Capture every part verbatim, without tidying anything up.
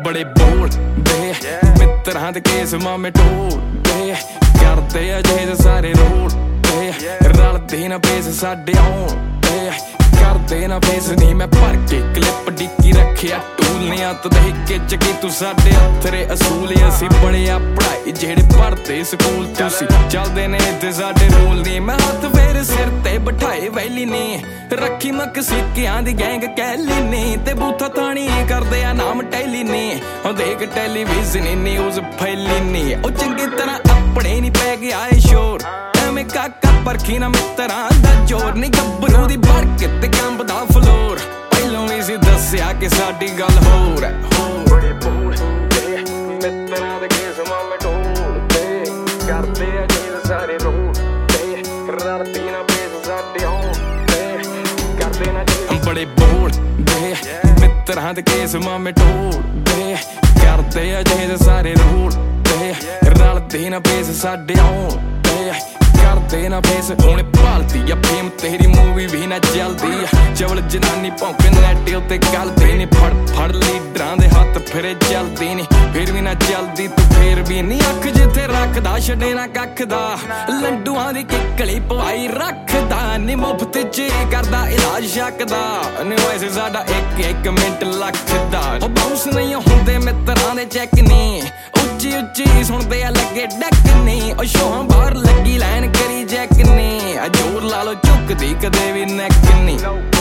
बड़े बोलदे मित्रां दे केस मामे ढोलदे करदे अजे सारे रोलदे रलदे ना पेस साडे आउंदे करदे ना फेस नी मैं भर के क्लिप डिक्की रखिया टूल ने हत्थ दे हिक्के च की तू साडे हत्थरे असूल असी बड़िया पढ़ाई जेहड़े पढ़दे स्कूल तुसी चलदे ने इत्थे साडे रूल नी मैं हत्थ फेर सिर ते बिठाए वैली नी रखी मक सिक्कियां दी गैंग कैली नी ते बूथा ताणी करदे आ नाम टैली नी ओ देख टेलीविजन न्यूज़ फैली नी ओ चंगी तरह अपने नी पै गया ए शोर मैं काका परखी ना मित्रां दा जोर नी गब्बरू दी बरक ते कंबदा फ्लोर पहलों भी सी दस्सिया कि साडी गल होर है बड़े बोलदे मित्रां दे केस मामे ढोलदे करदे अजीब सारे रोलदे रलदी ना पेस साडे आउंदे करदे ना बड़े बोलदे मित्रां दे केस मामे ढोलदे करदे अजीब सारे रोलदे रलदी ना पेस साडे आउंदे करदे ना फेस हुण भालदी आ फेम तेरी मूवी भी ना चलदी चवल जनानी भौंके नैट उत्ते गलदी नी फड़ फड़ लीडरां दे हत्थ फिरे चलदी नी फिर भी ना चलदी तू फिर भी नी अख जिथे रखदा छड़े ना कख दा लंडूआं दी किकली पवाई रखदा नी मुफ्त च करदा इलाज शकदा नी वैसे साडा एक एक मिंट लखदा ओ बाउंस नहीं हुंदे मित्रां दे चैक नी उच्ची उच्ची सुणदे आ लगे डक नी ओ शोहां बाहर लगी लाइन करी जैक नी जोर ला लो झुकदी कदे भी नैक नी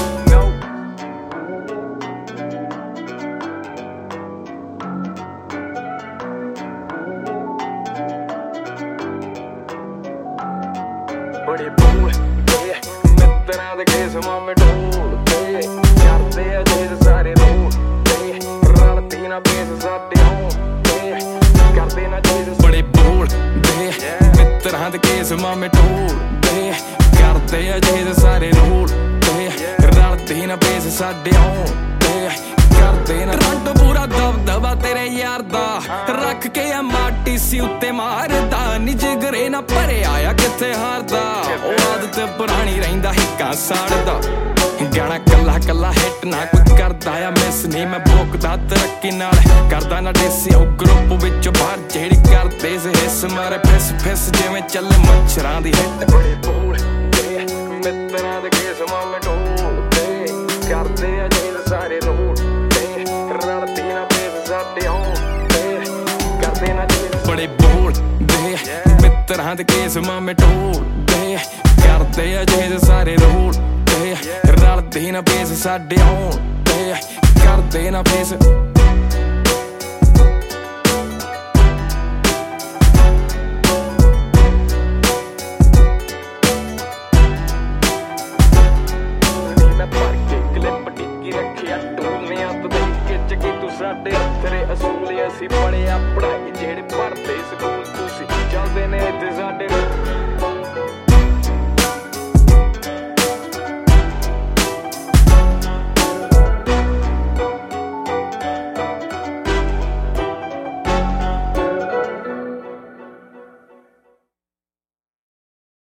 बड़े बोलदे मित्रां दे केस मामे ढोलदे करदे अजीब सारे रोलदे रलदी ना पेस साडे आउंदे करदे ना बड़े बोलदे मित्रां दे केस मामे ढोलदे करदे अजीब सारे रोलदे रलदी ना पेस साडे आउंदे करदे ना रंट पूरा दबदबा तेरे यार दा रख के आ माटी सी उत्ते मारदा नी जिगरे ना भरे आया किथे हारदा ओ आदत पुरानी रहिंदा हिक्का साड़दा गाना कला कला हिट ना कोई करदा आ मिस नी मैं भोकदा तरक्की नाल करदा ना देसी ओ ग्रुप विच बाहर जेड़ी करदे से हिस मारे फिस फिस जिवें चले मच्छरां दी हिट बड़े बोलदे मित्रां दे केस मामे ढोलदे करदे अजीब सारे रोलदे रलदी ना पेस साडे आउंदे करदे ना बड़े बोलदे मित्रां दे केस मामे ढोलदे करदे अजीब सारे रोलदे रलदी ना पेस साडे आउंदे करदे ना फेस साडे हत्थरे असूल असी बड़िया पढ़ाई जेहड़े पढ़दे स्कूल तुसी चलदे ने इत्थे साडे